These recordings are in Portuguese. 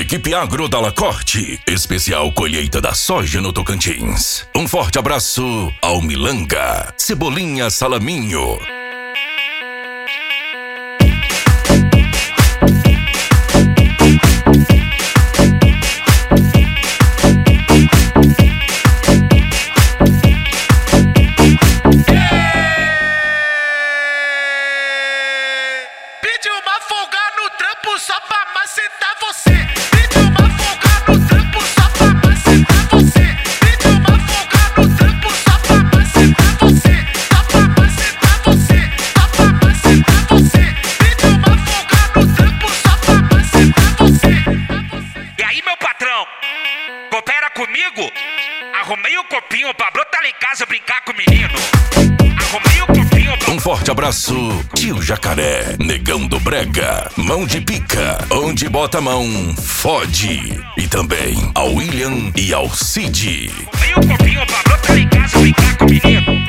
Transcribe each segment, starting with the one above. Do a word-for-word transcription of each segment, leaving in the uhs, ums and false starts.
Equipe Agro da Lacorte, especial colheita da soja no Tocantins. Um forte abraço ao Milanga, Cebolinha Salaminho. Pediu uma folga no trampo só pra macetar você. Pediu uma folga no trampo só pra macetar você. Pediu uma folga no trampo só pra macetar você. Só pra macetar você. Só pra macetar você. Pediu uma folga no trampo só pra macetar você. E aí, meu patrão, coopera comigo? Arrumei o copinho pra brotar lá em casa brincar com o menino. Arrumei o copinho pra... Um forte abraço, tio Jacaré, Negão do Brega, Mão de Pica, onde bota a mão, fode. E também ao William e ao Cid. Arrumei o copinho pra brotar lá em casa brincar com o menino.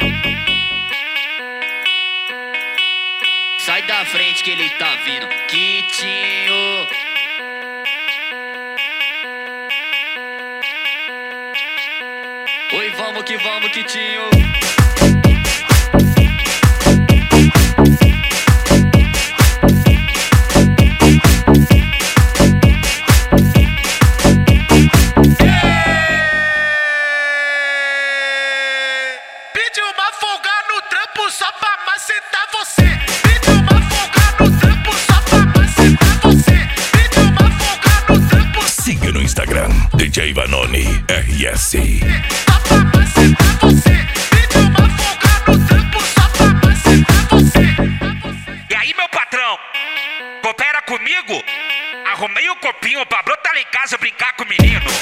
Sai da frente que ele tá vindo, Quitinho. Oi, vamos que vamos, Quitinho. Pediu uma folga no trampo só pra macetar você. Pediu uma folga no trampo só pra macetar você. Pediu uma folga no trampo. Siga no Instagram, D J Vanoni R S. Só pra macetar você. Pediu uma folga no trampo só pra macetar você. E aí, meu patrão, coopera comigo? Arrumei o copinho pra brotar lá em casa brincar com o menino.